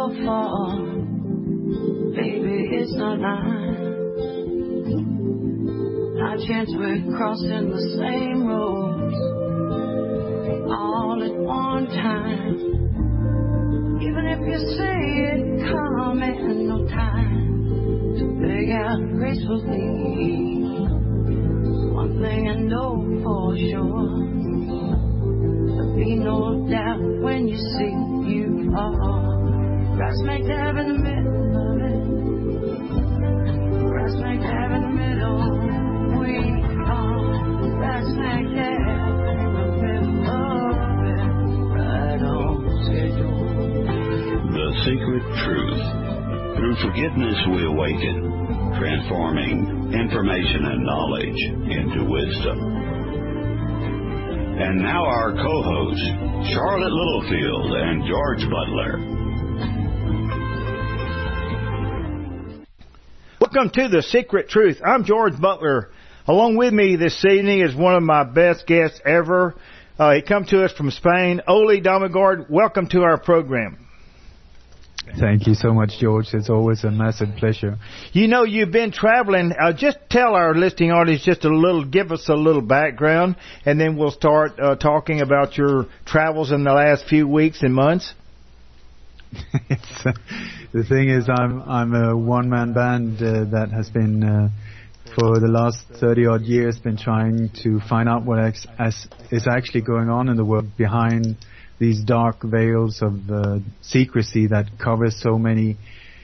so far, baby, it's not mine. High chance we're crossing the same roads all at one time. Even if you say it come in no time to beg out gracefully, one thing I know for sure, there'll be no doubt when you see you are right smack dab in the middle of it. Right smack dab in the middle. We are right smack dab in the middle of it. Right on schedule. The Secret Truth. Through forgiveness we awaken, transforming information and knowledge into wisdom. And now our co-hosts, Charlotte Littlefield and George Butler. Welcome to The Secret Truth. I'm George Butler. Along with me this evening is one of my best guests ever. He comes to us from Spain. Oli Damagard, welcome to our program. Thank you so much, George. It's always a massive pleasure. You know, you've been traveling. Just tell our listening audience give us a little background, and then we'll start talking about your travels in the last few weeks and months. The thing is, I'm a one-man band that has been, for the last 30-odd years, been trying to find out what is actually going on in the world behind these dark veils of secrecy that cover so many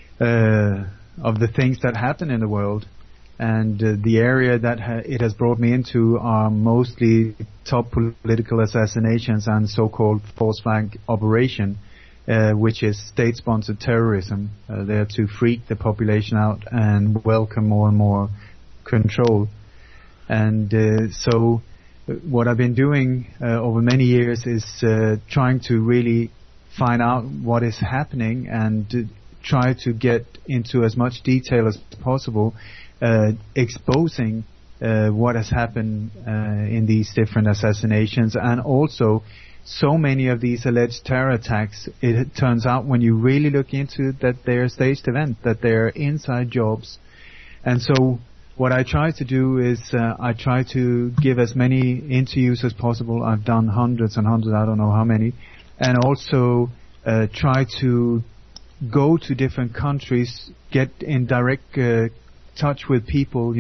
of the things that happen in the world. And the area that it has brought me into are mostly top political assassinations and so-called false flag operation, which is state-sponsored terrorism. There to freak the population out and welcome more and more control. And so what I've been doing over many years is trying to really find out what is happening and try to get into as much detail as possible, exposing what has happened in these different assassinations, and also so many of these alleged terror attacks. It turns out when you really look into it that they're staged events, that they're inside jobs. And so what I try to do is I try to give as many interviews as possible. I've done hundreds and hundreds, I don't know how many, and also try to go to different countries, get in direct touch with people,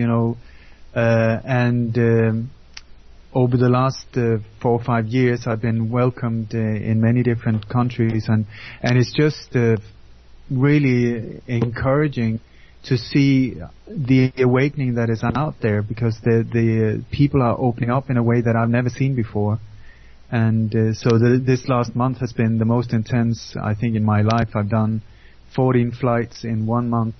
and over the last 4 or 5 years I've been welcomed in many different countries, and it's just really encouraging to see the awakening that is out there, because the people are opening up in a way that I've never seen before. And so this last month has been the most intense, I think, in my life. I've done 14 flights in 1 month,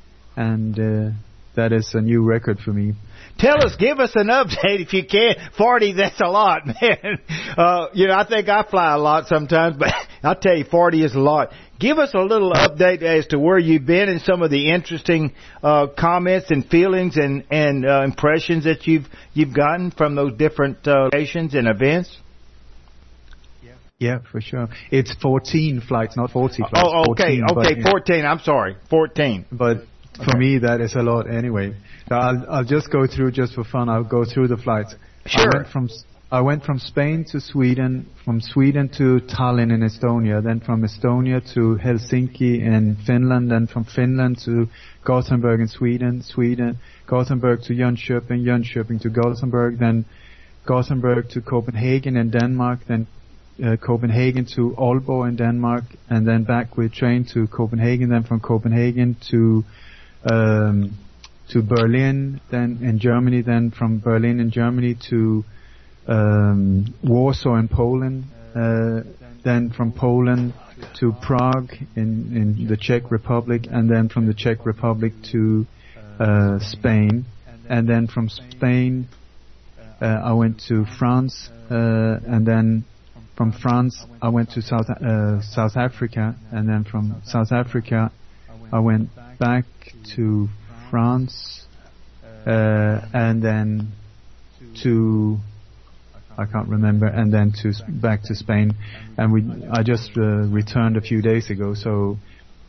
and that is a new record for me. Give us an update if you can. 40, that's a lot, man. I think I fly a lot sometimes, but I'll tell you, 40 is a lot. Give us a little update as to where you've been and some of the interesting comments and feelings and impressions that you've gotten from those different locations and events. Yeah, for sure. It's 14 flights, not 40 flights. Oh, okay, 14. I'm sorry, 14. But for me, that is a lot anyway. So I'll just go through, just for fun, I'll go through the flights. Sure. I went from Spain to Sweden, from Sweden to Tallinn in Estonia, then from Estonia to Helsinki in Finland, then from Finland to Gothenburg in Sweden, Gothenburg to Jönköping to Gothenburg, then Gothenburg to Copenhagen in Denmark, then Copenhagen to Aalborg in Denmark, and then back with train to Copenhagen, then from Copenhagen to Berlin, then in Germany, then from Berlin in Germany to Warsaw in Poland, then from Poland to Prague in the Czech Republic, and then from the Czech Republic to Spain, and then from Spain I went to France, and then from France I went to South Africa, and then from South Africa I went back to France, and then to I can't remember, and then back to Spain, and I just returned a few days ago. So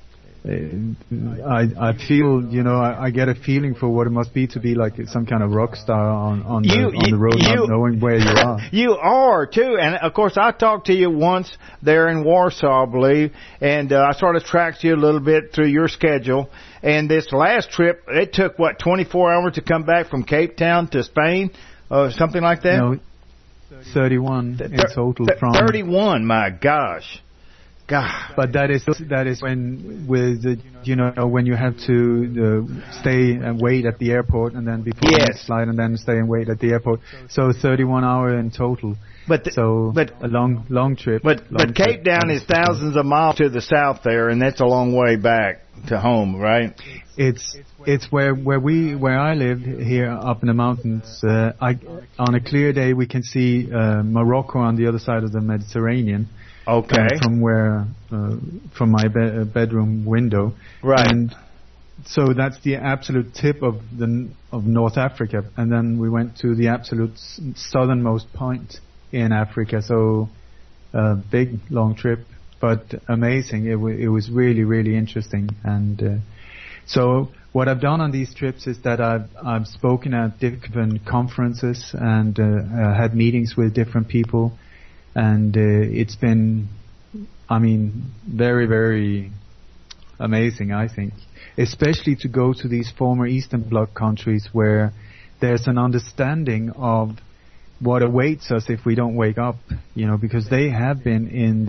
I feel, I get a feeling for what it must be to be like some kind of rock star on the road, not knowing where you are. You are too, and of course I talked to you once there in Warsaw, I believe, and I sort of tracked you a little bit through your schedule. And this last trip, it took 24 hours to come back from Cape Town to Spain, something like that. No, 31 in total. From 31, my gosh. God. But that is when when you have to stay and wait at the airport, and then before the next flight, and then stay and wait at the airport. So 31 hours in total. But a long trip. But Cape Town is thousands of miles to the south there, and that's a long way back to home, right? It's where I live here up in the mountains. On a clear day we can see Morocco on the other side of the Mediterranean. Okay. From my bedroom window. Right. And so that's the absolute tip of North Africa, and then we went to the absolute southernmost point in Africa. So big long trip, but amazing. It was really, really interesting. And so what I've done on these trips is that I've spoken at different conferences and had meetings with different people. And it's been, very, very amazing, I think. Especially to go to these former Eastern Bloc countries where there's an understanding of what awaits us if we don't wake up, because they have been in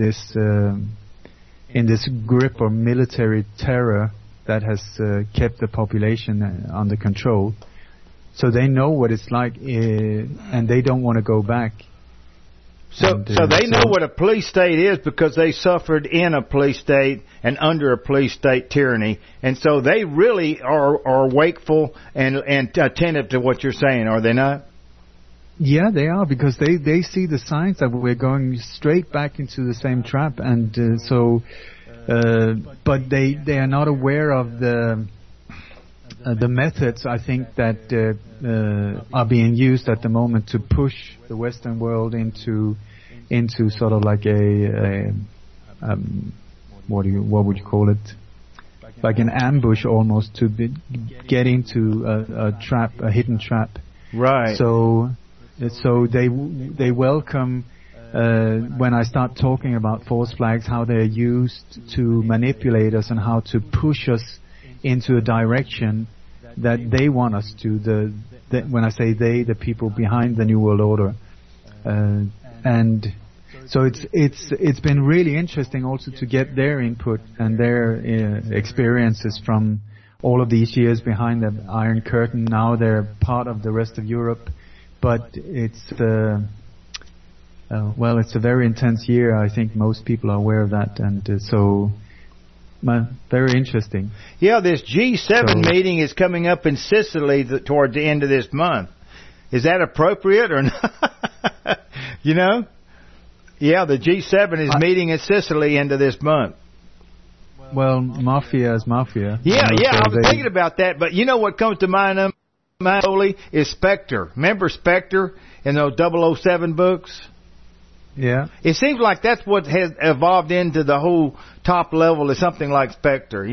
this grip of military terror that has kept the population under control. So they know what it's like, and they don't want to go back. So they know what a police state is because they suffered in a police state and under a police state tyranny, and so they really are wakeful and attentive to what you're saying, are they not? Yeah, they are, because they see the signs that we're going straight back into the same trap, and but they are not aware of the methods, I think, that are being used at the moment to push the Western world into sort of like what would you call it? Like an ambush almost, to get into a hidden trap. Right. So they welcome when I start talking about false flags, how they're used to manipulate us and how to push us into a direction that they want us to. When I say they, the people behind the New World Order, and so it's been really interesting also to get their input and their experiences from all of these years behind the Iron Curtain. Now they're part of the rest of Europe, but it's it's a very intense year. I think most people are aware of that, and so. Very interesting. Yeah, this G7 meeting is coming up in Sicily toward the end of this month. Is that appropriate or not? Yeah, the G7 is meeting in Sicily end of this month. Well, mafia is mafia. Yeah, I was thinking about that, but you know what comes to mind, Oli, is Spectre. Remember Spectre in those 007 books? Yeah. It seems like that's what has evolved into the whole top level of something like Spectre,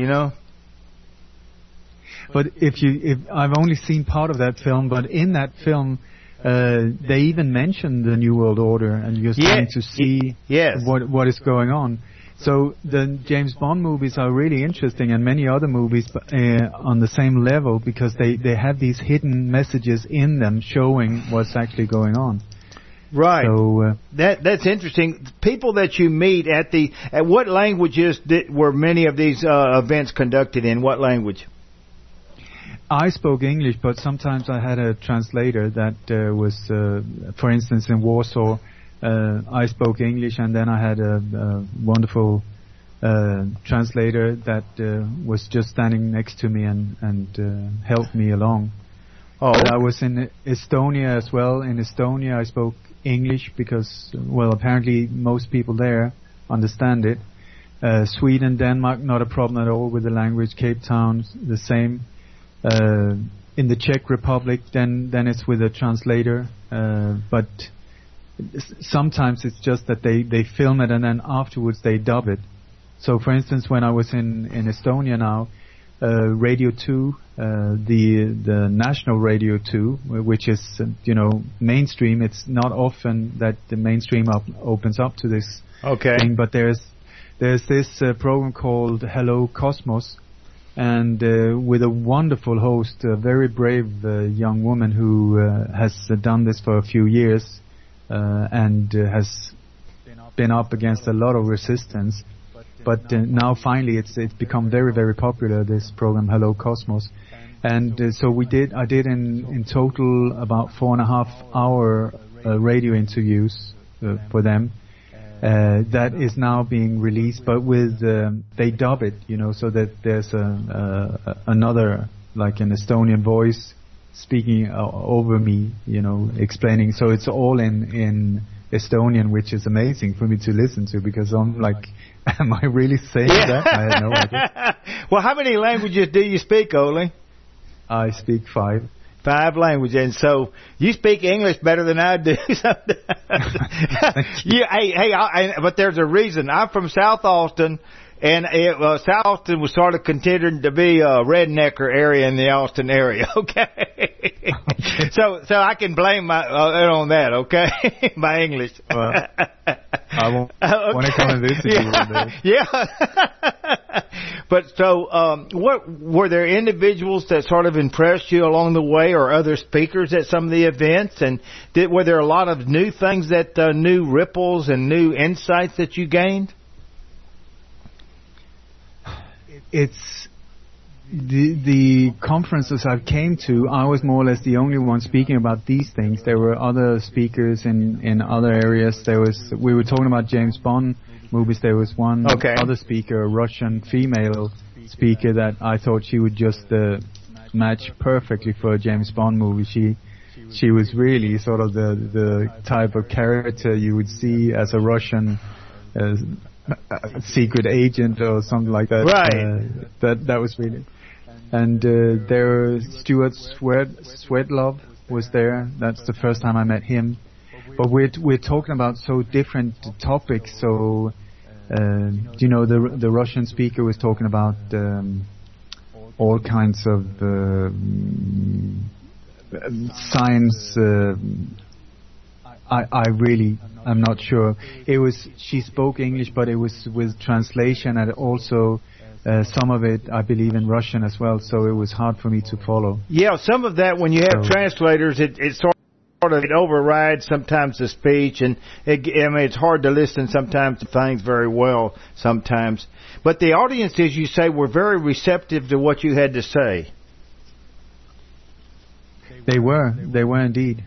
But if I've only seen part of that film, but in that film, they even mention the New World Order, and you're starting to see what is going on. So the James Bond movies are really interesting, and many other movies on the same level, because they have these hidden messages in them showing what's actually going on. Right. So that's interesting. People that you meet at what languages were many of these events conducted in? What language? I spoke English, but sometimes I had a translator that was, for instance, in Warsaw. I spoke English, and then I had a wonderful translator that was just standing next to me and helped me along. Oh. But I was in Estonia as well. In Estonia, I spoke English because, apparently most people there understand it. Sweden, Denmark, not a problem at all with the language. Cape Town, the same. In the Czech Republic, then it's with a translator. But sometimes it's just that they film it and then afterwards they dub it. So, for instance, when I was in Estonia now, Radio 2, the national Radio 2, which is mainstream. It's not often that the mainstream opens up to this thing, but there's this program called Hello Cosmos, and with a wonderful host, a very brave young woman who has done this for a few years and has been up against a lot of resistance. But now finally it's become very, very popular, this program Hello Cosmos. And so I did in total about 4.5 hour radio interviews for them. That is now being released, but with they dub it, so that there's another, like an Estonian voice speaking over me, explaining. So it's all in Estonian, which is amazing for me to listen to, because I'm like, am I really saying that? I had no idea. Well, how many languages do you speak, Ole? I speak 5. 5 languages, and so you speak English better than I do. But there's a reason. I'm from South Austin, and South Austin was sort of considered to be a rednecker area in the Austin area. Okay, so I can blame on that. Okay, my English. Well, I want to come and visit you one day. Yeah. But so, what were there individuals that sort of impressed you along the way, or other speakers at some of the events? And were there a lot of new things that new ripples and new insights that you gained? It's the conferences I've came to. I was more or less the only one speaking about these things. There were other speakers in other areas. We were talking about James Bond movies. There was one other speaker, a Russian female speaker, that I thought she would just match perfectly for a James Bond movie. She was really sort of the type of character you would see as a Russian secret agent or something like that. Right. That was really. And there, Stuart Swetlove was there. That's the first time I met him. But we're talking about so different topics. So, the Russian speaker was talking about all kinds of science. I'm not sure. She spoke English, but it was with translation, and also some of it, I believe, in Russian as well. So it was hard for me to follow. Yeah, some of that, when you have translators, it sort of overrides sometimes the speech, and it's hard to listen sometimes to things very well sometimes. But the audiences, you say, were very receptive to what you had to say. They were indeed,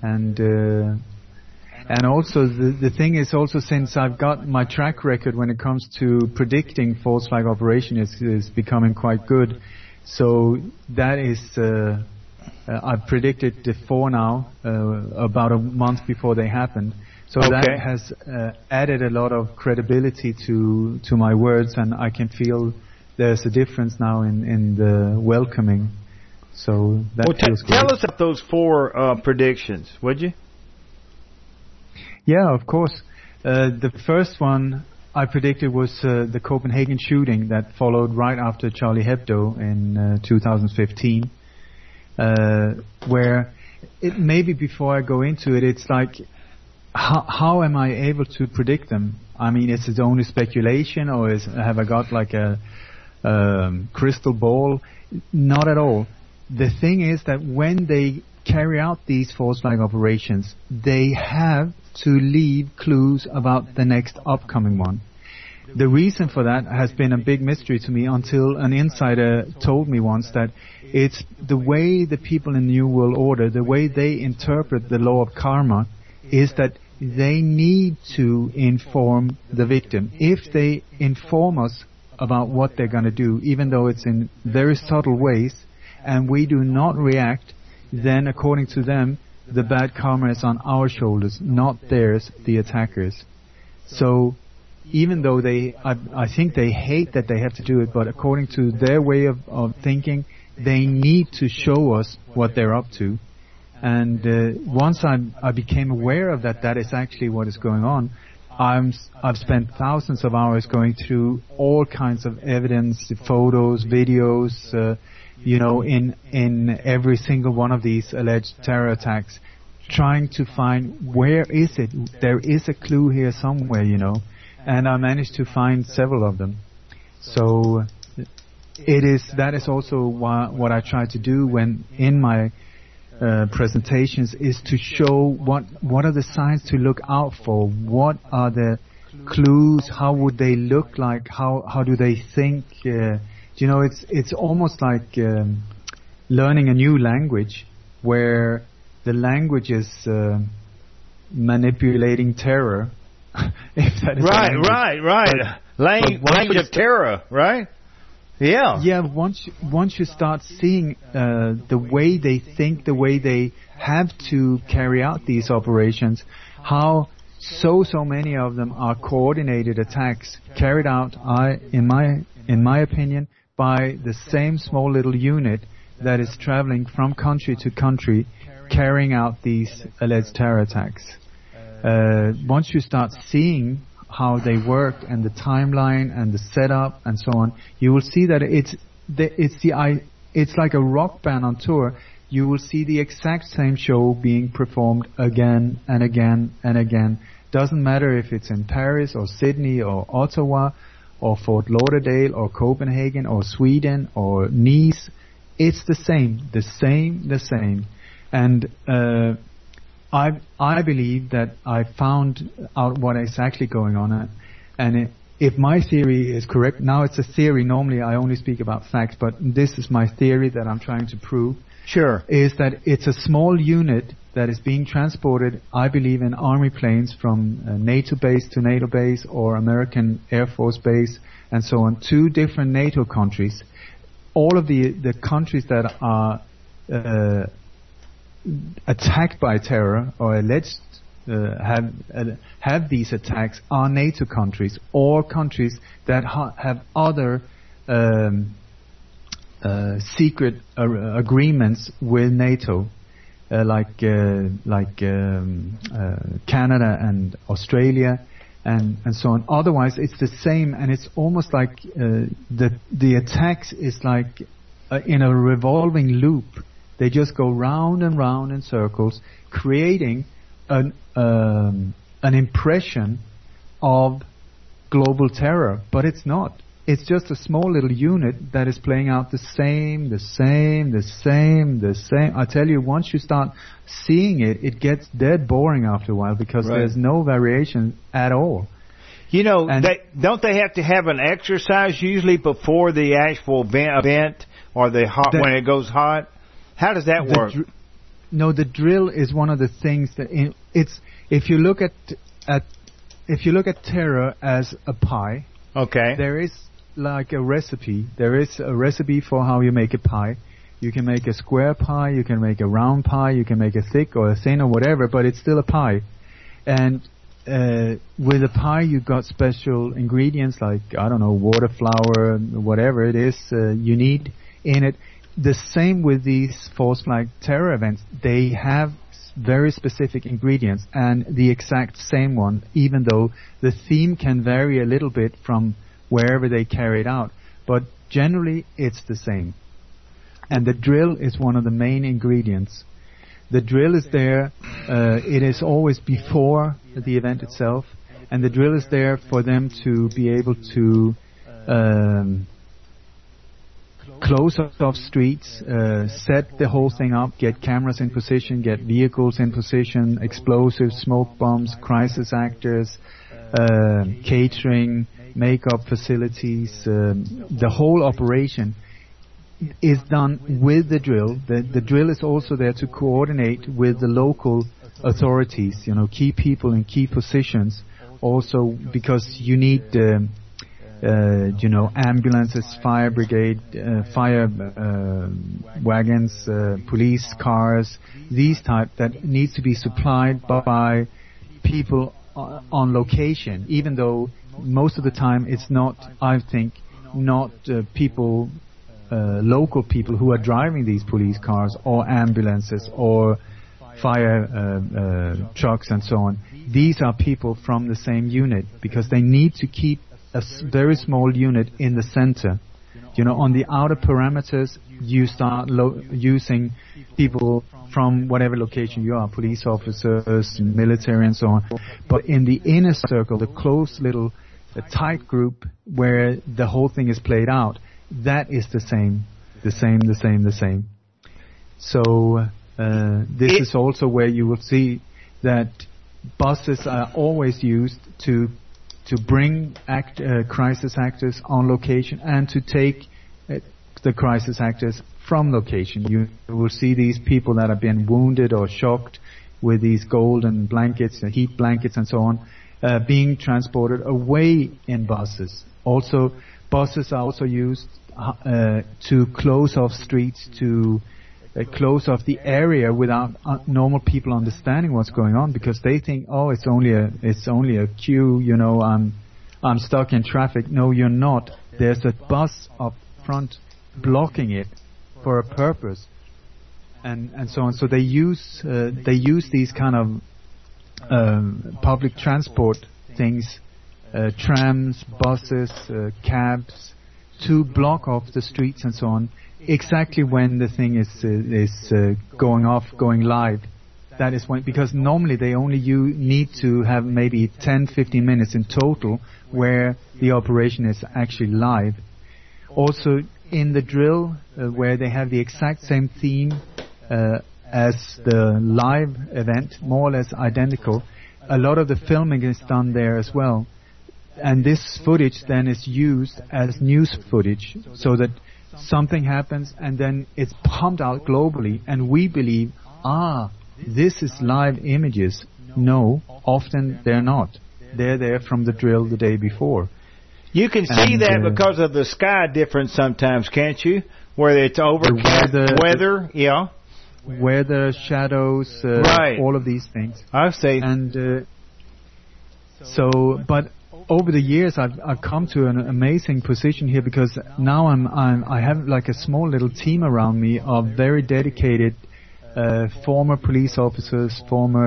and also the thing is also, since I've got my track record when it comes to predicting false flag operation is becoming quite good. So that is, I've predicted the 4 now, about a month before they happened. So that has added a lot of credibility to my words, and I can feel there's a difference now in the welcoming. So that feels good. Tell us about those 4 predictions, would you? Yeah, of course. The first one I predicted was the Copenhagen shooting that followed right after Charlie Hebdo in 2015, where maybe before I go into it, it's like, how am I able to predict them? I mean, is it only speculation, or have I got like a crystal ball? Not at all. The thing is that when they carry out these false flag operations, they have to leave clues about the next upcoming one. The reason for that has been a big mystery to me until an insider told me once that it's the way the people in the New World Order, the way they interpret the law of karma, is that they need to inform the victim. If they inform us about what they're going to do, even though it's in very subtle ways, and we do not react, then according to them, the bad karma is on our shoulders, not theirs, the attackers. So even though I think they hate that they have to do it, but according to their way of thinking, they need to show us what they're up to. And once I became aware of that is actually what is going on, I've spent thousands of hours going through all kinds of evidence, photos, videos, in every single one of these alleged terror attacks, trying to find where is it. There is a clue here somewhere, and I managed to find several of them. So that is also what I try to do when in my presentations, is to show what are the signs to look out for, what are the clues, how would they look like, how do they think. It's almost like learning a new language, where the language is manipulating terror. If that is right. Language of terror, right? Yeah. Yeah. Once you start seeing the way they think, the way they have to carry out these operations, how so many of them are coordinated attacks carried out, in my opinion, by the same small little unit that is traveling from country to country, carrying out these alleged terror attacks. Once you start seeing how they work and the timeline and the setup and so on, you will see that it's like a rock band on tour. You will see the exact same show being performed again and again and again. Doesn't matter if it's in Paris or Sydney or Ottawa or Fort Lauderdale or Copenhagen or Sweden or Nice. It's the same. And I believe that I found out what is actually going on. And if my theory is correct, now it's a theory, normally I only speak about facts, but this is my theory that I'm trying to prove. Sure. Is that it's a small unit that is being transported, I believe, in army planes from NATO base to NATO base or American Air Force base and so on, to different NATO countries. All of the countries that are attacked by terror or alleged have these attacks are NATO countries or countries that have other secret agreements with NATO, like Canada and Australia and so on. Otherwise, it's the same, and it's almost like the attacks is like in a revolving loop. They just go round and round in circles, creating an impression of global terror, but it's not. It's just a small little unit that is playing out the same. I tell you, once you start seeing it, it gets dead boring after a while because there's no variation at all. Don't they have to have an exercise usually before the actual event or when it goes hot? How does that work? The drill is one of the things that if you look at terror as a pie, okay, there is like a recipe. There is a recipe for how you make a pie. You can make a square pie, you can make a round pie, you can make a thick or a thin or whatever, but it's still a pie. And with a pie, you've got special ingredients like, water, flour, whatever it is you need in it. The same with these false flag terror events. They have very specific ingredients and the exact same one, even though the theme can vary a little bit from wherever they carry it out. But generally, it's the same. And the drill is one of the main ingredients. The drill is there. It is always before the event itself. And the drill is there for them to be able to close off streets, set the whole thing up, get cameras in position, get vehicles in position, explosives, smoke bombs, crisis actors, catering, makeup facilities. The whole operation is done with the drill. The drill is also there to coordinate with the local authorities, key people in key positions. Also, because you need ambulances, fire brigade, fire wagons, police cars, these type that needs to be supplied by people on location, even though most of the time it's not, I think, not people, local people who are driving these police cars or ambulances or fire trucks and so on. These are people from the same unit because they need to keep a very small unit in the center. On the outer parameters, you start using people from whatever location you are, police officers, military and so on. But in the inner circle, the close little tight group where the whole thing is played out, that is the same. So this is also where you will see that buses are always used to bring crisis actors on location and to take the crisis actors from location. You will see these people that have been wounded or shocked with these golden blankets, heat blankets and so on, being transported away in buses. Also, buses are also used to close off streets, to close off the area without normal people understanding what's going on, because they think, oh, it's only a queue, I'm stuck in traffic. No, you're not. There's a bus up front blocking it for a purpose, and so on. So they use these kind of public transport things, trams, buses, cabs, to block off the streets and so on, exactly when the thing is going live. That is when, because normally they only need to have maybe 10-15 minutes in total where the operation is actually live. Also, in the drill, where they have the exact same theme as the live event, more or less identical, a lot of the filming is done there as well. And this footage then is used as news footage, so that something happens and then it's pumped out globally, and we believe, this is live images. No, often they're not. They're there from the drill the day before. You can see that because of the sky difference sometimes, can't you? Where it's overcast, weather, yeah. Weather, shadows, right. All of these things. I see. And but over the years, I've come to an amazing position here, because now I have like a small little team around me of very dedicated former police officers, former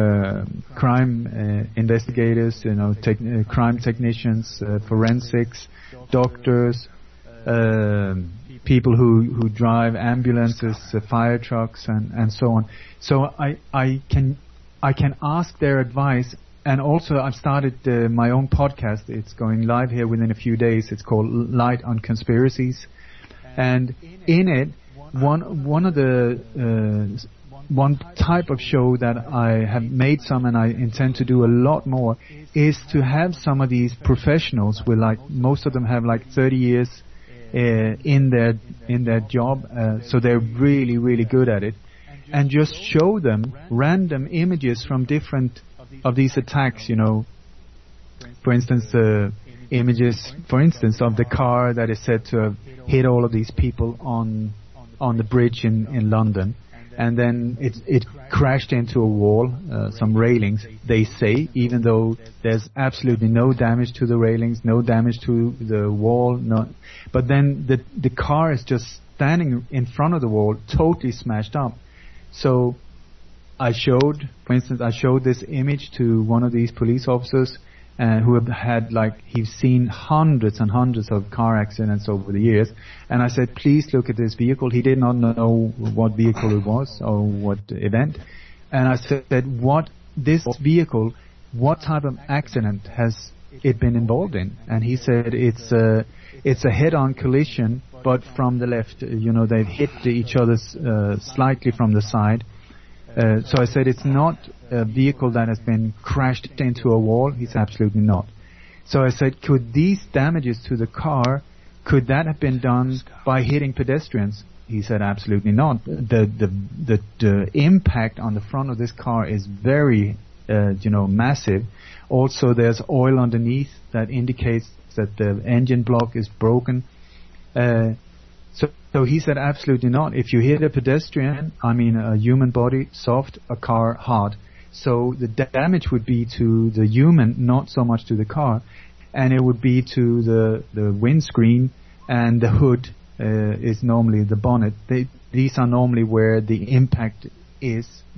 crime investigators, crime technicians, forensics, doctors, people who drive ambulances, fire trucks, and so on. So I can ask their advice. And also, I've started my own podcast. It's going live here within a few days. It's called Light on Conspiracies, and in it, one type of show that I have made some, and I intend to do a lot more, is to have some of these professionals with, like, most of them have like 30 years in their job, so they're really, really good at it, and just show them random images from different of these attacks, for instance, images, of the car that is said to have hit all of these people on the bridge in London, and then it crashed into a wall, some railings, they say, even though there's absolutely no damage to the railings, no damage to the wall, but then the car is just standing in front of the wall, totally smashed up. So I showed this image to one of these police officers who have had, he's seen hundreds and hundreds of car accidents over the years, and I said, please look at this vehicle. He did not know what vehicle it was or what event, and I said, this vehicle, what type of accident has it been involved in? And he said it's a head-on collision, but from the left. They've hit each other slightly from the side. So I said, it's not a vehicle that has been crashed into a wall. It's absolutely not. So I said, could these damages to the car, could that have been done by hitting pedestrians? He said, absolutely not. The impact on the front of this car is very, massive. Also, there's oil underneath that indicates that the engine block is broken. So he said, absolutely not. If you hit a pedestrian, a human body, soft, a car, hard. So the damage would be to the human, not so much to the car. And it would be to the windscreen, and the hood is normally the bonnet. These are normally where the impact is.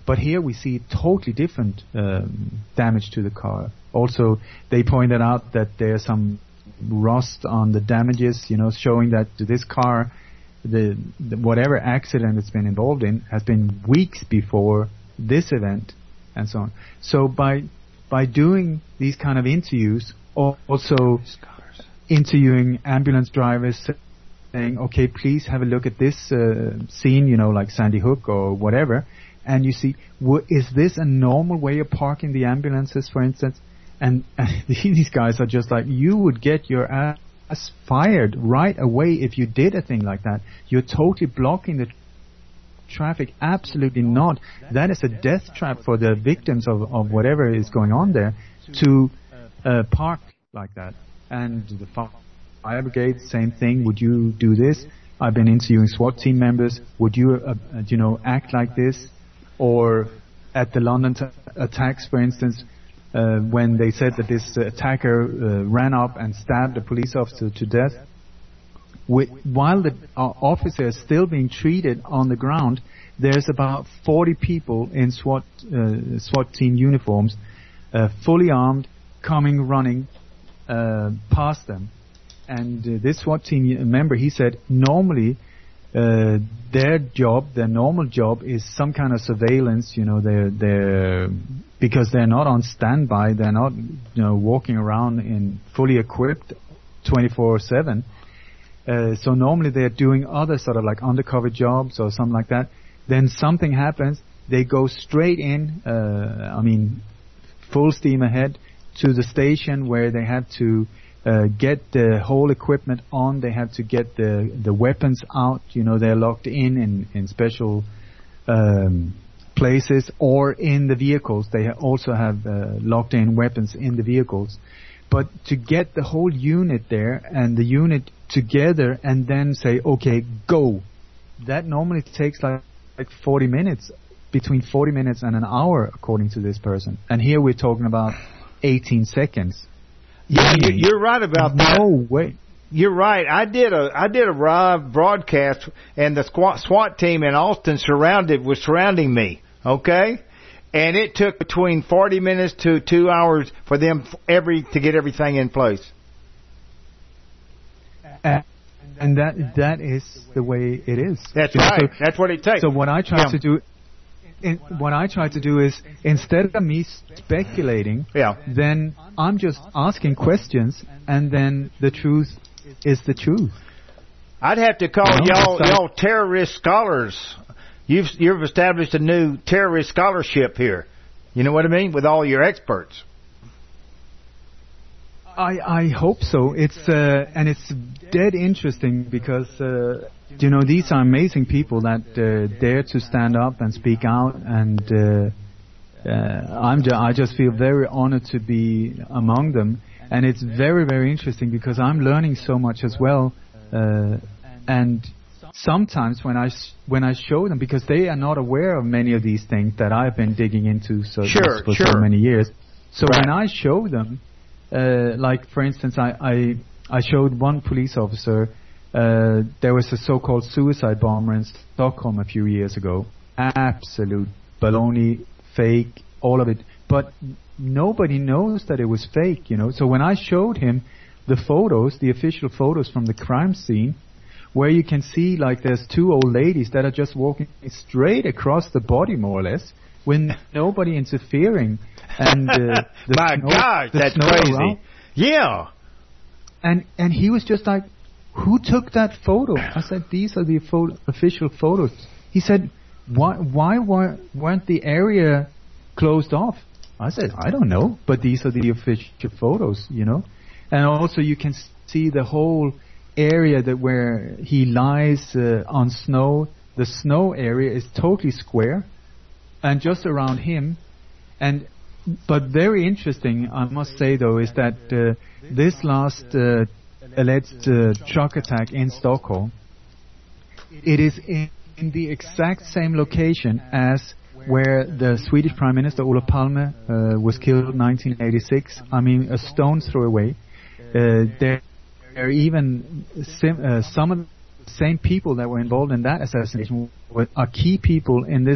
But here we see totally different damage to the car. Also, they pointed out that there's some rust on the damages, showing that this car, the whatever accident it's been involved in, has been weeks before this event, and so on. So by doing these kind of interviews, also interviewing ambulance drivers, saying, okay, please have a look at this scene, like Sandy Hook or whatever, and you see, is this a normal way of parking the ambulances, for instance? And these guys are just like, you would get your ass fired right away if you did a thing like that. You're totally blocking the traffic. Absolutely not. That is a death trap for the victims of whatever is going on there to park like that. And the fire brigade, same thing. Would you do this? I've been interviewing SWAT team members. Would you, act like this? Or at the London attacks, for instance, when they said that this attacker ran up and stabbed a police officer to death, while the officer is still being treated on the ground, there's about 40 people in SWAT team uniforms, fully armed, running past them. And this SWAT team member, he said, normally their normal job is some kind of surveillance. They're because they're not on standby. They're not, walking around in fully equipped 24/7. So normally they're doing other sort of like undercover jobs or something like that. Then something happens, they go straight in. Full steam ahead to the station where they have to get the whole equipment on. They have to get the weapons out. They're locked in special places, or in the vehicles. They also have locked in weapons in the vehicles. But to get the whole unit there and the unit together and then say, okay, go, that normally takes like 40 minutes, between 40 minutes and an hour, according to this person. And here we're talking about 18 seconds. Yeah, you're right about that. No way. You're right. I did a live broadcast, and the SWAT team in Austin was surrounding me. Okay, and it took between 40 minutes to 2 hours for them to get everything in place. And that is the way it is. That's right. So, that's what it takes. So what I try to do. What I try to do is, instead of me speculating, then I'm just asking questions, and then the truth is the truth. I'd have to call y'all terrorist scholars. You've established a new terrorist scholarship here. You know what I mean? With all your experts. I hope so. It's and it's dead interesting because these are amazing people that dare to stand up and speak out, and I just feel very honored to be among them. And it's very, very interesting because I'm learning so much as well. And sometimes when I show them, because they are not aware of many of these things that I've been digging into for so many years. So when I show them, like for instance, I showed one police officer. There was a so-called suicide bomber in Stockholm a few years ago. Absolute baloney, fake, all of it. But nobody knows that it was fake, So when I showed him the photos, the official photos from the crime scene, where you can see like there's two old ladies that are just walking straight across the body, more or less, with nobody interfering. And my gosh, that's crazy. Around. Yeah. And he was just like, who took that photo? I said, these are the official photos. He said, why weren't the area closed off? I said, I don't know, but these are the official photos, And also you can see the whole area where he lies on snow. The snow area is totally square, and just around him. But very interesting, I must say though, is that this last alleged truck attack in Stockholm, it is in the exact same location as where the Swedish Prime Minister Olof Palme was killed in 1986. I mean, a stone's throw away. There are even some of the same people that were involved in that assassination are key people in this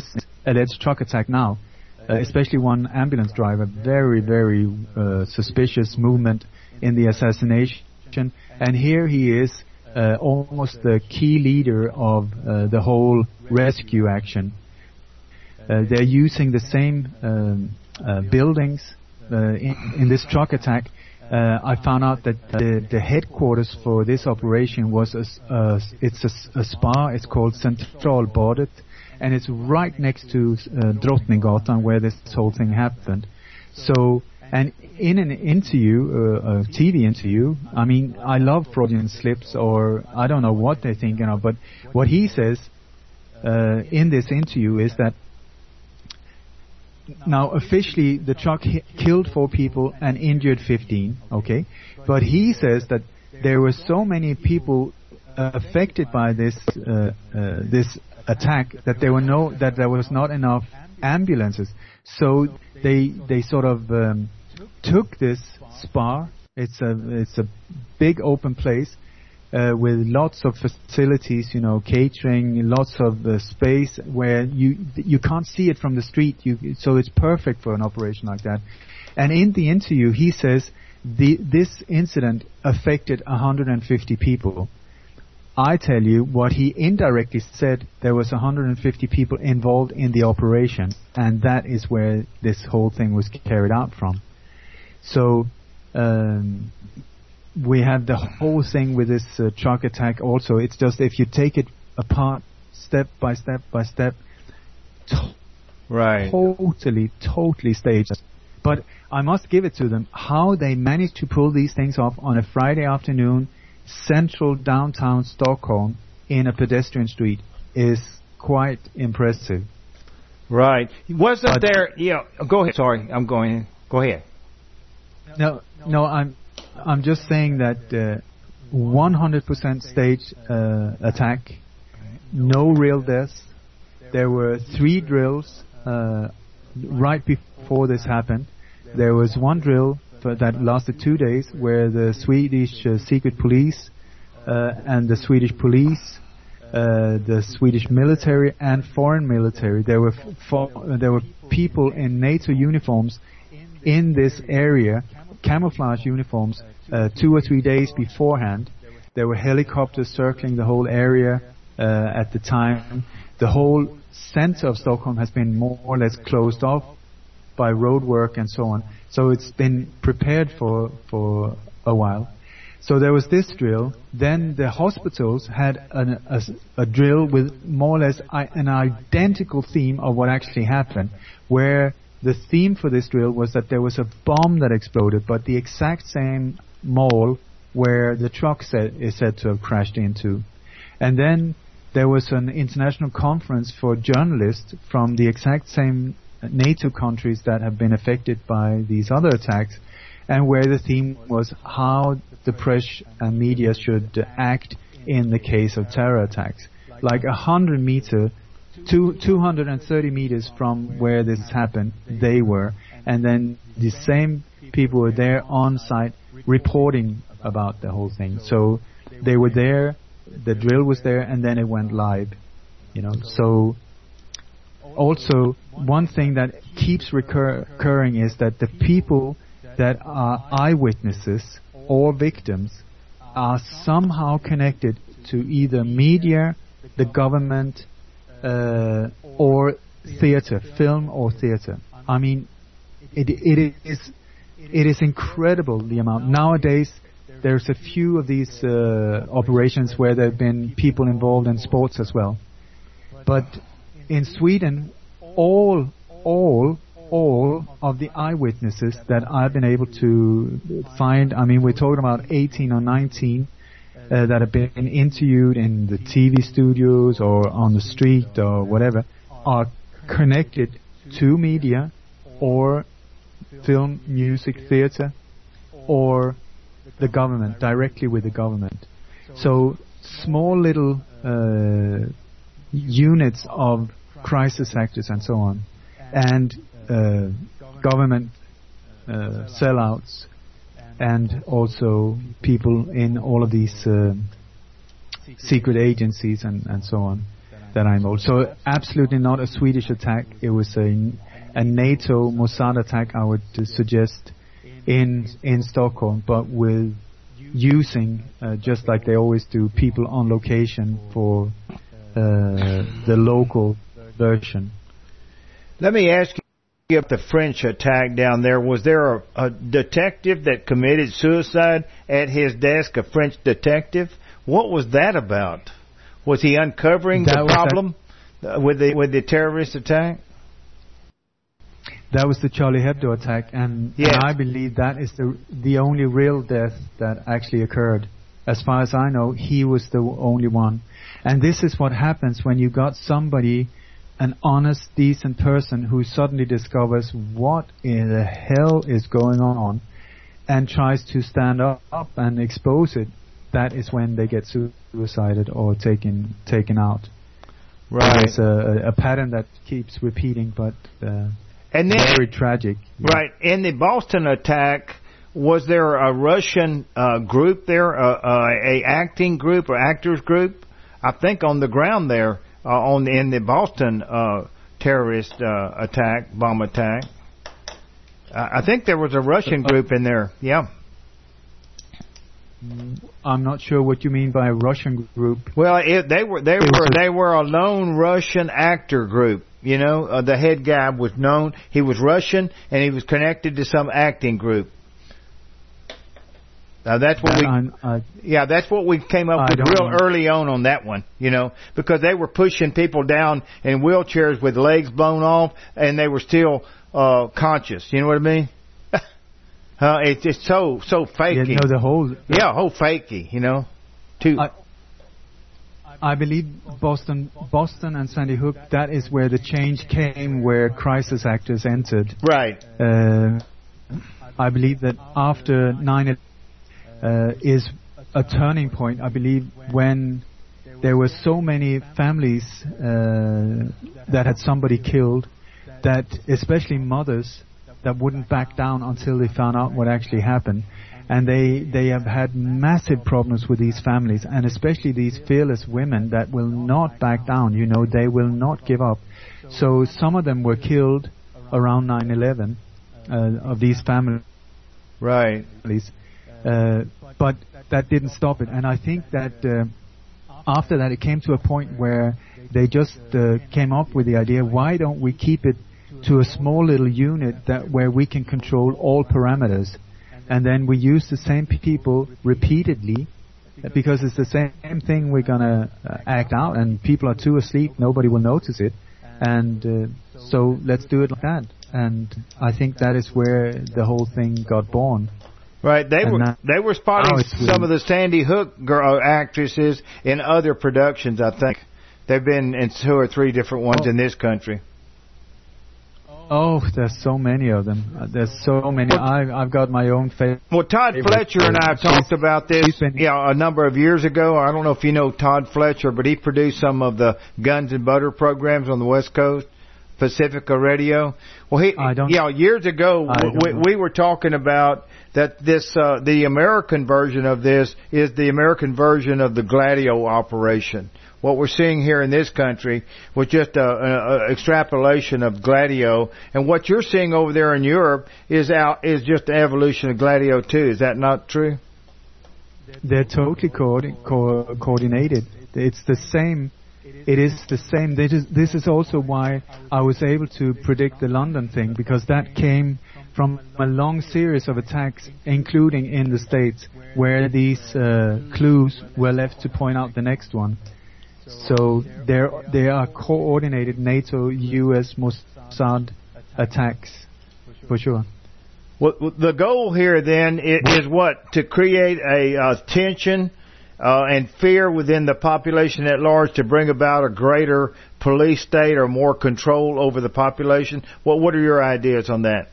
alleged truck attack now, especially one ambulance driver, very, very suspicious movement in the assassination. And here he is, almost the key leader of the whole rescue action. They're using the same buildings in this truck attack. I found out that the headquarters for this operation was it's a spa. It's called Centralbadet, and it's right next to Drottninggatan, where this whole thing happened. So, and in an interview, a TV interview, I mean, I love Freudian slips, or I don't know what they're thinking of, but what he says in this interview is that now officially the truck killed 4 people and injured 15, okay? But he says that there were so many people affected by this this attack that there was not enough ambulances. So they sort of took this spa. It's a big open place with lots of facilities, you know, catering, lots of space where you can't see it from the street. So it's perfect for an operation like that. And in the interview, he says this incident affected 150 people. I tell you, what he indirectly said, there was 150 people involved in the operation, and that is where this whole thing was carried out from. So we have the whole thing with this truck attack also. It's just if you take it apart step by step by step, right, totally staged. But I must give it to them, how they managed to pull these things off on a Friday afternoon, central downtown Stockholm, in a pedestrian street, is quite impressive. Right. Wasn't there... Yeah, go ahead. Sorry, I'm going... Go ahead. No, I'm just saying that 100% staged attack, no real deaths. There were 3 drills right before this happened. There was one drill that lasted 2 days, where the Swedish secret police and the Swedish police, the Swedish military and foreign military, there were people in NATO uniforms in this area, camouflage uniforms, 2 or 3 days beforehand. There were helicopters circling the whole area at the time. The whole center of Stockholm has been more or less closed off by road work and so on. So it's been prepared for a while. So there was this drill. Then the hospitals had a drill with more or less an identical theme of what actually happened, where the theme for this drill was that there was a bomb that exploded, but the exact same mall where the truck is said to have crashed into. And then there was an international conference for journalists from the exact same NATO countries that have been affected by these other attacks, and where the theme was how the press and media should act in the case of terror attacks. Like 100 meters, 230 meters from where this happened, they were, and then the same people were there on site reporting about the whole thing. So they were there, the drill was there, and then it went live, you know. So also, one thing that keeps recurring is that the people that are eyewitnesses or victims are somehow connected to either media, the government, or theater, film or theater. I mean, it is incredible, the amount. Nowadays, there's a few of these operations where there have been people involved in sports as well. But in Sweden, all of the eyewitnesses that I've been able to find, I mean, we're talking about 18 or 19 that have been interviewed in the TV studios or on the street or whatever, are connected to media or film, music, theater, or the government, directly with the government. So small little units of crisis actors and so on, and government sellouts, and also people in all of these secret agencies and so on, that I'm old. So absolutely not a Swedish attack. It was a NATO Mossad attack, I would suggest, in Stockholm, but with using, just like they always do, people on location for the local version. Let me ask you about the French attack down there. Was there a detective that committed suicide at his desk, a French detective? What was that about? Was he uncovering the problem with the terrorist attack? That was the Charlie Hebdo attack, and I believe that is the only real death that actually occurred. As far as I know, he was the only one. And this is what happens when you got somebody, an honest, decent person, who suddenly discovers what in the hell is going on and tries to stand up and expose it. That is when they get suicided or taken out. Right. It's a pattern that keeps repeating, but and then, very tragic. Right. In the Boston attack, was there a Russian group there, a acting group or actors group? I think on the ground there, in the Boston terrorist bomb attack. I think there was a Russian group in there. Yeah. I'm not sure what you mean by a Russian group. Well, they were a lone Russian actor group. You know, the head guy was known. He was Russian, and he was connected to some acting group. That's what that's what we came up with real early on that one. You know, because they were pushing people down in wheelchairs with legs blown off, and they were still conscious. You know what I mean? It's just so fakey. Yeah, the whole fakey. You know, I believe Boston and Sandy Hook. That is where the change came, where crisis actors entered. Right. I believe that after 9/11 is a turning point. I believe when there were so many families that had somebody killed, that especially mothers that wouldn't back down until they found out what actually happened. And they have had massive problems with these families, and especially these fearless women that will not back down. You know, they will not give up. So some of them were killed around 9/11 of these families. Right. But that didn't stop it. And I think that after that it came to a point where they just came up with the idea, why don't we keep it to a small little unit where we can control all parameters? And then we use the same people repeatedly, because it's the same thing we're going to act out, and people are too asleep, nobody will notice it. And so let's do it like that. And I think that is where the whole thing got born. Right, they were spotting some of the Sandy Hook actresses in other productions, I think. They've been in 2 or 3 different ones in this country. Oh, there's so many of them. There's so many. I've got my own favorite. Well, Todd Fletcher and I have talked about this a number of years ago. I don't know if you know Todd Fletcher, but he produced some of the Guns and Butter programs on the West Coast, Pacifica Radio. Well, years ago we were talking about that the American version of this is the American version of the Gladio operation. What we're seeing here in this country was just an extrapolation of Gladio, and what you're seeing over there in Europe is just the evolution of Gladio too. Is that not true? They're totally coordinated. It's the same. It is the same. This is also why I was able to predict the London thing, because that came from a long series of attacks, including in the States, where these clues were left to point out the next one. So they are coordinated NATO, US, Mossad attacks, for sure. Well, the goal here then is what? To create a tension and fear within the population at large, to bring about a greater police state or more control over the population. What are your ideas on that?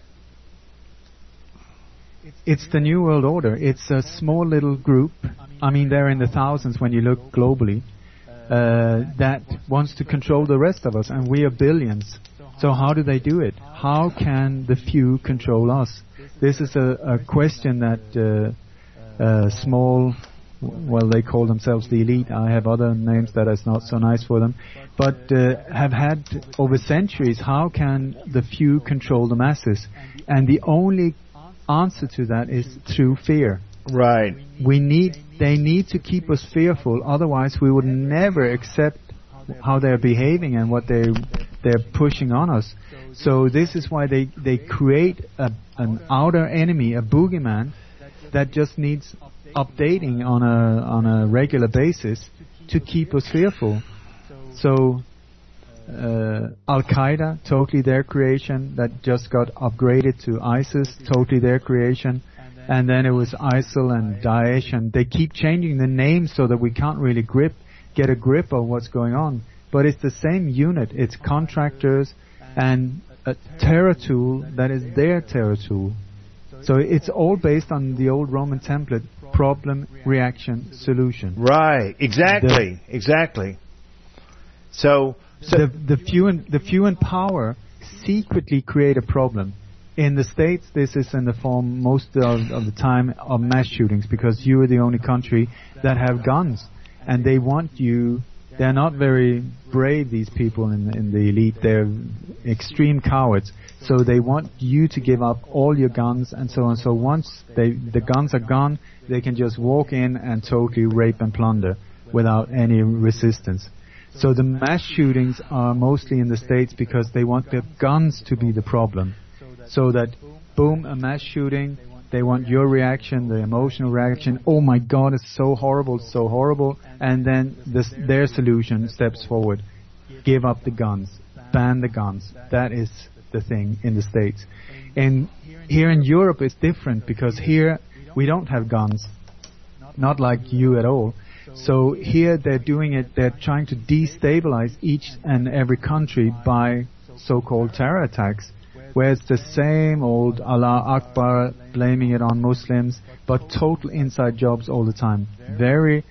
It's the New World Order. It's a small little group. I mean, they're in the thousands when you look globally. That wants to control the rest of us, and we are billions. So how do they do it? How can the few control us? This is a question that small well, they call themselves the elite. I have other names that is not so nice for them, but have had over centuries. How can the few control the masses? And the only answer to that is through fear. Right. They need to keep us fearful. Otherwise, we would never accept how they're behaving and what they're pushing on us. So this is why they create an outer enemy, a boogeyman, that just needs updating on a regular basis to keep us fearful. So Al-Qaeda, totally their creation, that just got upgraded to ISIS, totally their creation. And then it was ISIL and Daesh, and they keep changing the names so that we can't really get a grip of what's going on. But it's the same unit. It's contractors and a terror tool that is their terror tool. So it's all based on the old Roman template: problem, reaction, solution. Right. Exactly. Exactly. So the few in power secretly create a problem. In the States, this is in the form most of the time of mass shootings, because you are the only country that have guns, and they want you. They're not very brave, these people in the elite. They're extreme cowards. So they want you to give up all your guns and so on. So once the guns are gone, they can just walk in and totally rape and plunder without any resistance. So the mass shootings are mostly in the States because they want their guns to be the problem. So that, boom, a mass shooting, they want your reaction, the emotional reaction. Oh my God, it's so horrible, so horrible. And then their solution steps forward. Give up the guns. Ban the guns. That is the thing in the States. And here in Europe it's different, because here we don't have guns. Not like you at all. So here they're doing it, they're trying to destabilize each and every country by so-called terror attacks, where it's the same old Allah Akbar, blaming it on Muslims, but total inside jobs all the time. Very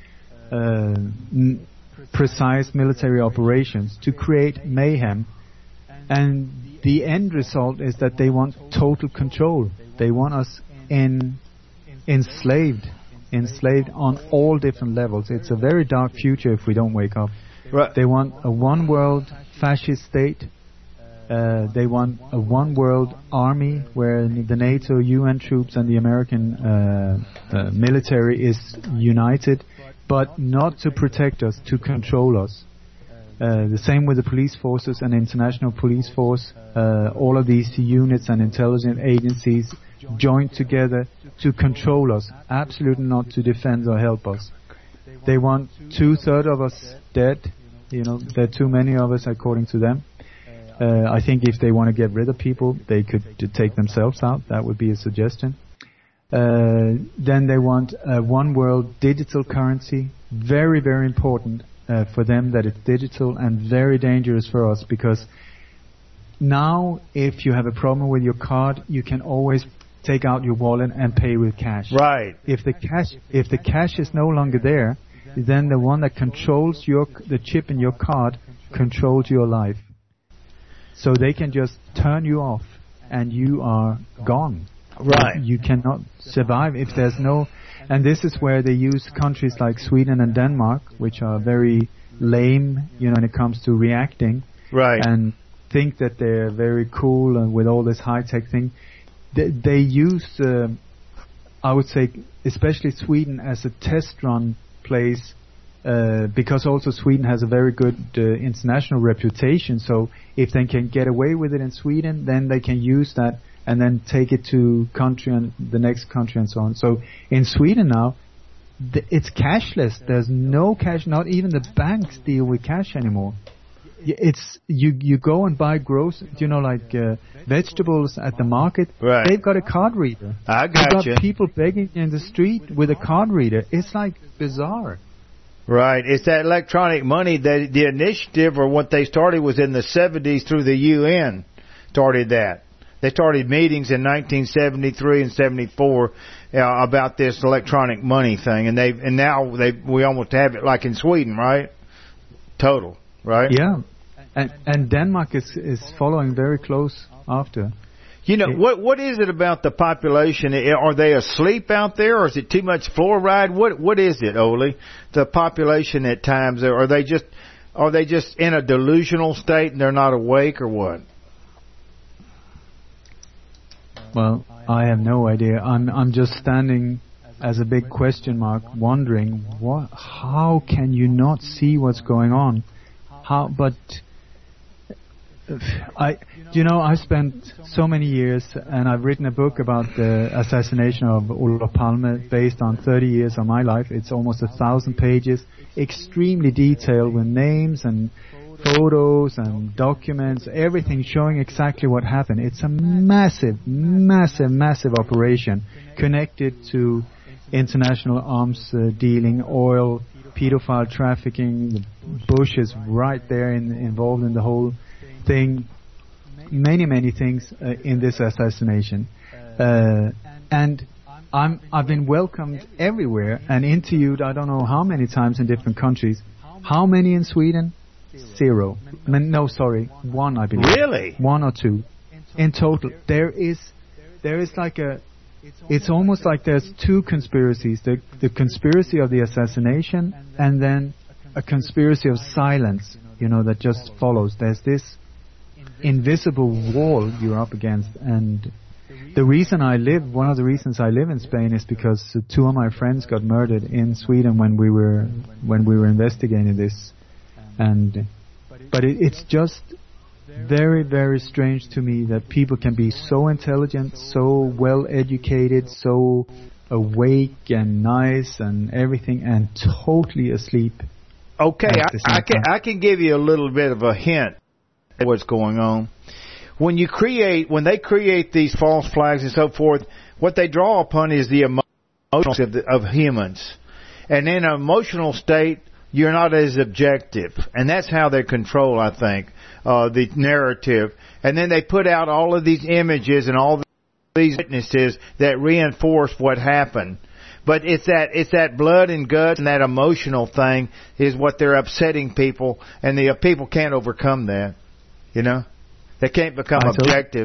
precise military operations to create mayhem. And the end result is that they want total control. They want us enslaved on all different levels. It's a very dark future if we don't wake up. Right. They want a one-world fascist state. They want a one-world army where the NATO, UN troops and the American military is united, but not to protect us, to control us. The same with the police forces and international police force. All of these units and intelligence agencies joined together to control us, absolutely not to defend or help us. They want 2/3 of us dead. You know, there are too many of us according to them. I think if they want to get rid of people, they could take themselves out. That would be a suggestion. Then they want a one-world digital currency. Very, very important for them that it's digital, and very dangerous for us, because now if you have a problem with your card, you can always take out your wallet and pay with cash. Right. If the cash is no longer there, then the one that controls the chip in your card controls your life. So they can just turn you off and you are gone. Right. You cannot survive if there's no... And this is where they use countries like Sweden and Denmark, which are very lame, when it comes to reacting. Right. And think that they're very cool and with all this high-tech thing. They use, I would say, especially Sweden as a test run place, because also Sweden has a very good international reputation. So if they can get away with it in Sweden, then they can use that and then take it to country and the next country and so on. So in Sweden now, it's cashless. There's no cash. Not even the banks deal with cash anymore. It's you go and buy vegetables at the market. Right. They've got a card reader. I They've got you. people begging in the street with a card reader. It's like bizarre. Right. It's that electronic money that the initiative, or what they started, was in the 70s through the UN. Started that. They started meetings in 1973 and 74 about this electronic money thing, and now we almost have it like in Sweden, right? Total, right? Yeah. And Denmark is following very close after. You know, what is it about the population? Are they asleep out there, or is it too much fluoride? What is it, Ole? The population at times, are they just in a delusional state and they're not awake, or what? Well, I have no idea. I'm just standing as a big question mark, wondering how can you not see what's going on? I spent so many years, and I've written a book about the assassination of Olof Palme based on 30 years of my life. It's almost 1,000 pages, extremely detailed with names and photos and documents, everything showing exactly what happened. It's a massive, massive, massive operation connected to international arms dealing, oil, pedophile trafficking. The Bush is right there involved in the whole thing. Many things in this assassination, and I've been welcomed everywhere and interviewed. I don't know how many times in different countries. How many in Sweden? 0. No, sorry, 1, I believe. Really? 1 or 2 in total. There is like it's almost like there's 2 conspiracies: the conspiracy of the assassination, and then a conspiracy of silence. That just follows. There's this invisible wall you're up against, and one of the reasons I live in Spain is because 2 of my friends got murdered in Sweden when we were investigating this, but it's just very, very strange to me that people can be so intelligent, so well educated, so awake and nice and everything, and totally asleep. Okay, I can give you a little bit of a hint at what's going on. When they create these false flags and so forth, what they draw upon is the emotions of humans. And in an emotional state, you're not as objective. And that's how they control, I think, the narrative. And then they put out all of these images and all these witnesses that reinforce what happened. But it's that blood and guts and that emotional thing is what they're upsetting people, and the people can't overcome that. They can't become objective.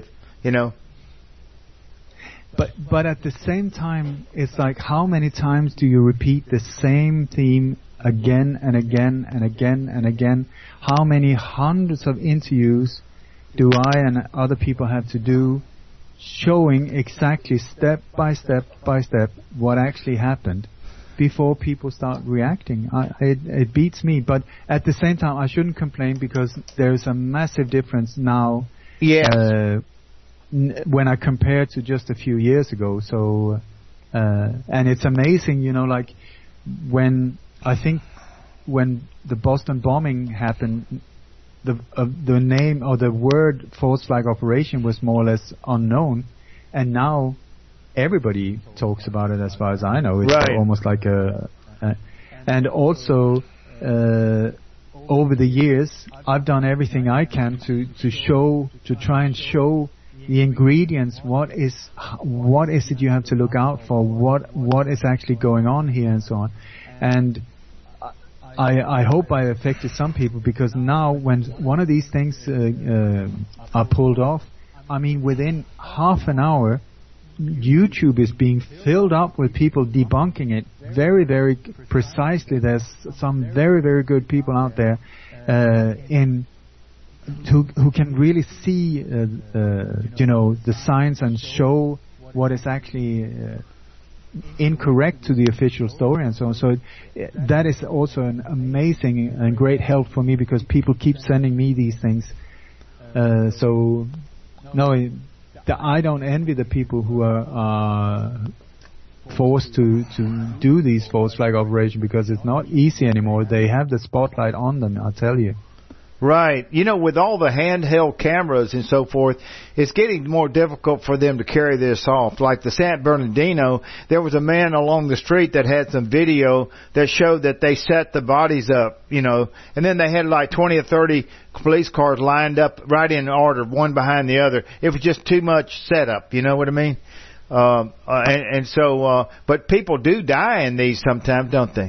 But at the same time, it's like, how many times do you repeat the same theme again and again and again and again? How many hundreds of interviews do I and other people have to do, showing exactly step by step by step what actually happened before people start reacting? It beats me, but at the same time I shouldn't complain, because there's a massive difference now. Yes. When I compare to just a few years ago. So and it's amazing, like when the Boston bombing happened, the name or the word false flag operation was more or less unknown, and now everybody talks about it. As far as I know, it's right. Almost like and also over the years, I've done everything I can to try and show the ingredients. What is it you have to look out for? What is actually going on here, and so on. And I hope I affected some people, because now when one of these things are pulled off, I mean, within half an hour, YouTube is being filled up with people debunking it very, very precisely. There's some very, very good people out there who can really see the science and show what is actually incorrect to the official story and so on. So that is also an amazing and great help for me, because people keep sending me these things. I don't envy the people who are forced to do these false flag operations, because it's not easy anymore. They have the spotlight on them, I'll tell you. Right. With all the handheld cameras and so forth, it's getting more difficult for them to carry this off. Like the San Bernardino, there was a man along the street that had some video that showed that they set the bodies up, and then they had like 20 or 30 police cars lined up right in order, one behind the other. It was just too much setup, you know what I mean? But people do die in these sometimes, don't they?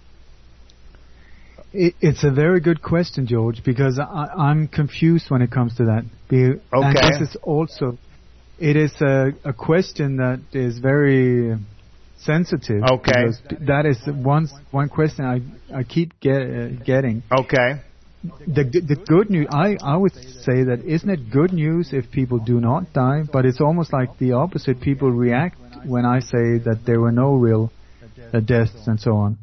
It's a very good question, George, because I'm confused when it comes to that. Okay. And this is also It is a question that is very sensitive. Okay. Because that is one question I keep getting. Okay. The good news, I would say that isn't it good news if people do not die, but it's almost like the opposite. People react when I say that there were no real deaths and so on.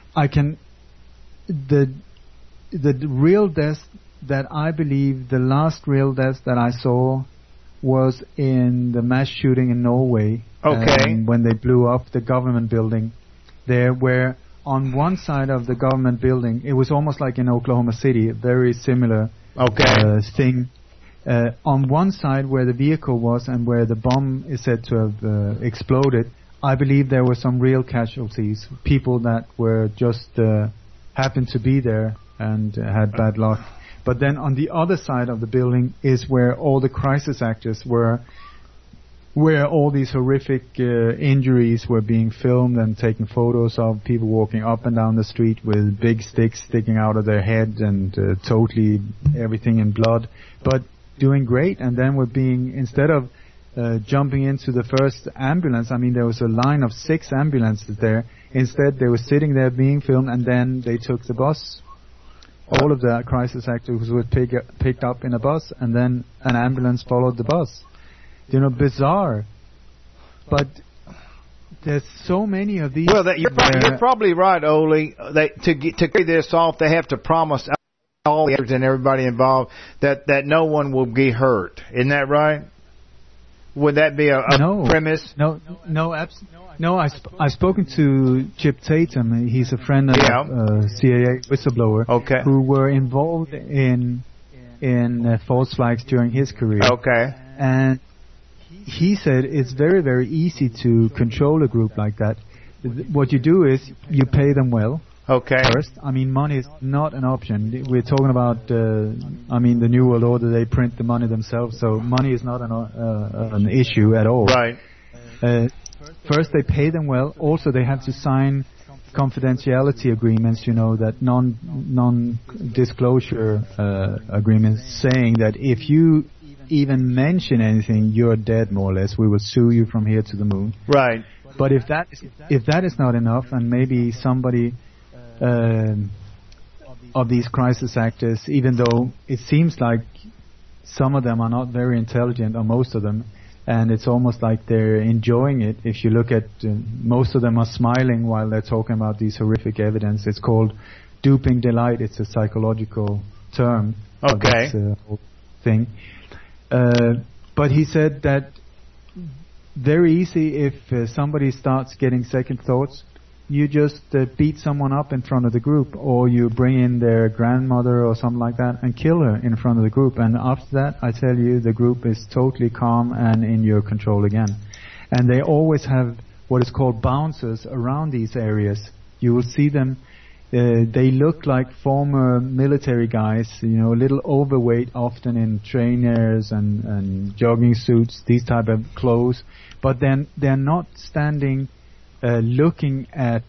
The real death that I believe, the last real death that I saw was in the mass shooting in Norway. Okay. When they blew up the government building there, where on one side of the government building, it was almost like in Oklahoma City, a very similar thing. On one side where the vehicle was and where the bomb is said to have exploded, I believe there were some real casualties, people that were just happened to be there and had bad luck. But then on the other side of the building is where all the crisis actors were, where all these horrific injuries were being filmed and taken photos of, people walking up and down the street with big sticks sticking out of their head and totally everything in blood, but doing great. And then we're being, instead of jumping into the first ambulance, I mean there was a line of 6 ambulances there, instead they were sitting there being filmed, and then they took the bus. All of the crisis actors were picked up in a bus, and then an ambulance followed the bus. You know, bizarre. But there's so many of these. Well, you're probably right, Ole. To carry this off, they have to promise all the actors and everybody involved that no one will be hurt. Isn't that right? Would that be a premise? No, I've spoken to Chip Tatum. He's a friend of CIA whistleblower who were involved in false flags during his career. Okay. And he said it's very, very easy to control a group like that. What you do is you pay them well. Okay. First, I mean, money is not an option. We're talking about, the New World Order. They print the money themselves, so money is not an issue at all. Right. First, they pay them well. Also, they have to sign confidentiality agreements. You know, that non-disclosure agreements, saying that if you even mention anything, you're dead, more or less. We will sue you from here to the moon. Right. But if that is not enough, and maybe somebody of these crisis actors, even though it seems like some of them are not very intelligent, or most of them, and it's almost like they're enjoying it. If you look at most of them are smiling while they're talking about these horrific evidence. It's called duping delight. It's a psychological term. Okay. Of this whole thing. But he said that very easy, if somebody starts getting second thoughts, you just beat someone up in front of the group, or you bring in their grandmother or something like that and kill her in front of the group. And after that, I tell you, the group is totally calm and in your control again. And they always have what is called bouncers around these areas. You will see them. They look like former military guys, you know, a little overweight, often in trainers and jogging suits, these type of clothes. But then they're not standing looking at,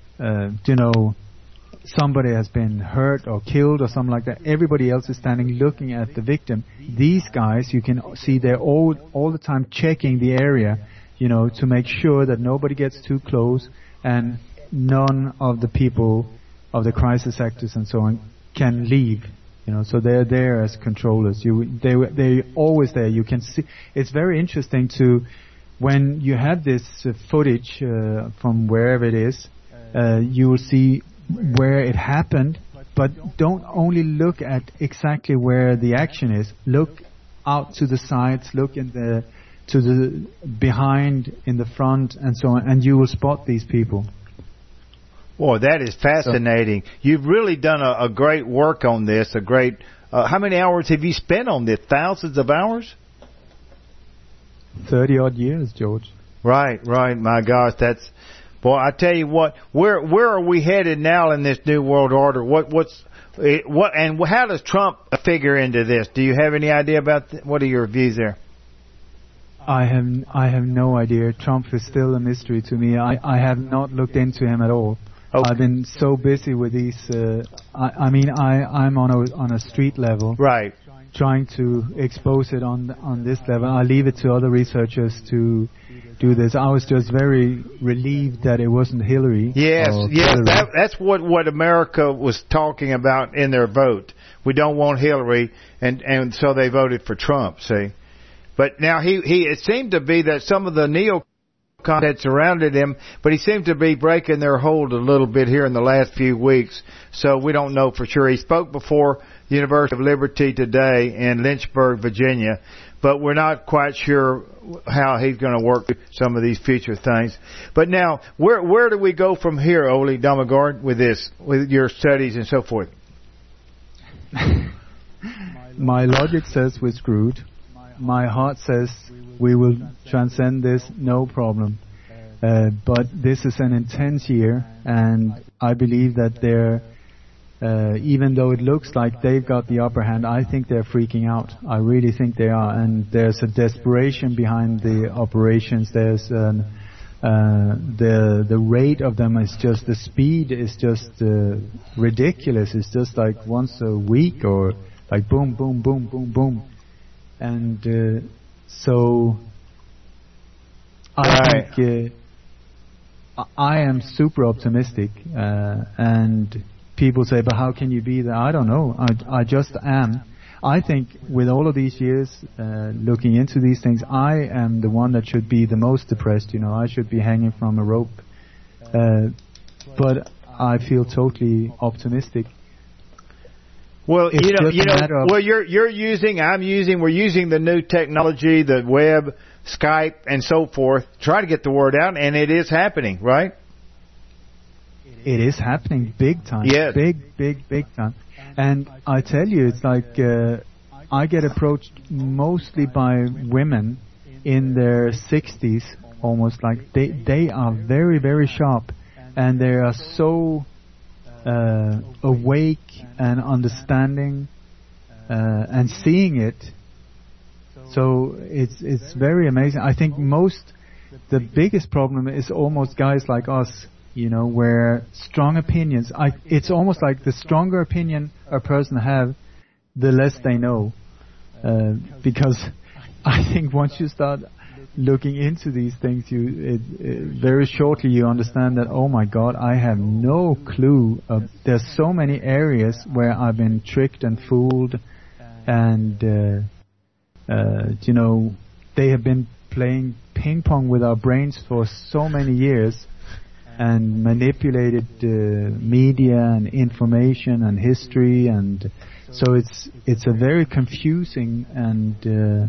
somebody has been hurt or killed or something like that. Everybody else is standing looking at the victim. These guys, you can see they're all the time checking the area, you know, to make sure that nobody gets too close and none of the people of the crisis actors and so on can leave. You know, so they're there as controllers. They're always there. You can see. It's very interesting when you have this footage from wherever it is, you will see where it happened, but don't only look at exactly where the action is. Look out to the sides, look to the behind, in the front, and so on, and you will spot these people. Boy, that is fascinating. You've really done a great work on this. How many hours have you spent on this? Thousands of hours? 30-odd years, George. Right. My gosh, I tell you what. Where are we headed now in this new world order? And how does Trump figure into this? Do you have any idea about what are your views there? I have no idea. Trump is still a mystery to me. I have not looked into him at all. Okay. I've been so busy with these. I'm on a street level, right, trying to expose it on this level. I leave it to other researchers to do this. I was just very relieved that it wasn't Hillary. Yes, that's what America was talking about in their vote. We don't want Hillary, and so they voted for Trump. See, but now it seemed to be that some of the neocons had surrounded him, but he seemed to be breaking their hold a little bit here in the last few weeks. So we don't know for sure. He spoke before the University of Liberty today in Lynchburg, Virginia, but we're not quite sure how he's going to work some of these future things. But now, where do we go from here, Ole Dammegård, with this, with your studies and so forth? My logic says we're screwed. My heart says we will transcend this, no problem. But this is an intense year, and I believe that they're, even though it looks like they've got the upper hand, I think they're freaking out. I really think they are, and there's a desperation behind the operations. There's the rate of them is just, the speed is just ridiculous. It's just like once a week, or like boom, boom, boom, boom, boom. And so I think I am super optimistic, and people say, but how can you be that? I don't know. I just am. I think with all of these years looking into these things, I am the one that should be the most depressed. You know, I should be hanging from a rope. But I feel totally optimistic. Well, we're using the new technology, the web, Skype, and so forth, try to get the word out, and it is happening, right? It is happening big time. Yes. Big time. And I tell you, it's like I get approached mostly by women in their 60s, almost like they are very, very sharp, and they are so awake and understanding and seeing it. So it's very amazing. I think the biggest problem is almost guys like us, you know, where strong opinions, it's almost like the stronger opinion a person have, the less they know. Because I think once you start looking into these things, very shortly you understand that, oh my God, I have no clue. There's so many areas where I've been tricked and fooled, and you know, they have been playing ping pong with our brains for so many years, and manipulated media and information and history, and so it's a very confusing and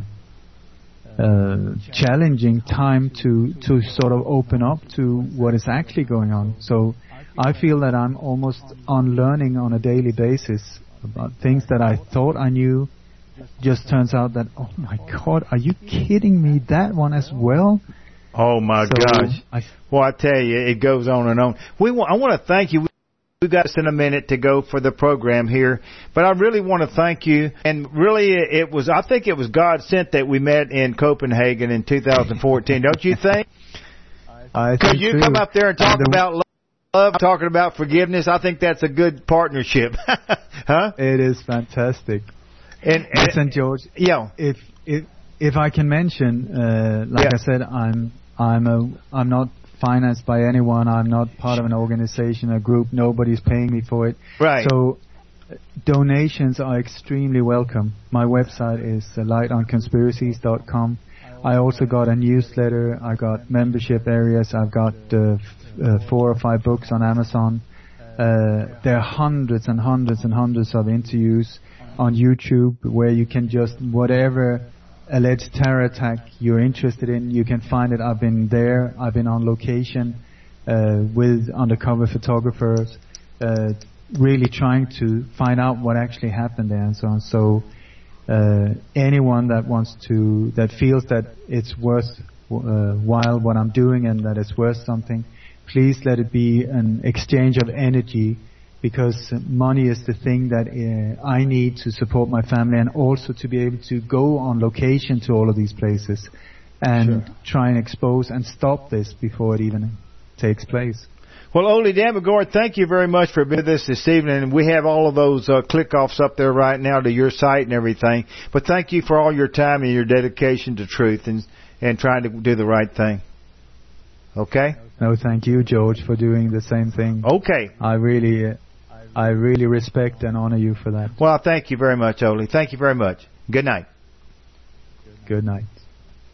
challenging time to sort of open up to what is actually going on. So I feel that I'm almost unlearning on a daily basis about things that I thought I knew. Just turns out that, oh my God, are you kidding me? That one as well? Oh my gosh! Well, I tell you, it goes on and on. I want to thank you. We've got us in a minute to go for the program here, but I really want to thank you. And really, I think it was God sent that we met in Copenhagen in 2014. Don't you think? Could you come up there and talk about love, talking about forgiveness? I think that's a good partnership, huh? It is fantastic. And listen, George. Yeah. If I can mention, I said, I'm not financed by anyone. I'm not part of an organization, a group. Nobody's paying me for it. Right. So donations are extremely welcome. My website is lightonconspiracies.com. I also got a newsletter. I got membership areas. I've got 4 or 5 books on Amazon. There are hundreds and hundreds and hundreds of interviews on YouTube where you can just, whatever alleged terror attack you're interested in, you can find it. I've been there. I've been on location with undercover photographers, really trying to find out what actually happened there and so on. So anyone that feels that it's worth while what I'm doing and that it's worth something, please let it be an exchange of energy, because money is the thing that I need to support my family, and also to be able to go on location to all of these places and try and expose and stop this before it even takes place. Well, Ole Damagord, thank you very much for being with us this evening. And we have all of those click-offs up there right now to your site and everything. But thank you for all your time and your dedication to truth and trying to do the right thing. Okay? No, thank you, George, for doing the same thing. Okay. I really respect and honor you for that. Well, thank you very much, Ole. Thank you very much. Good night. Good night.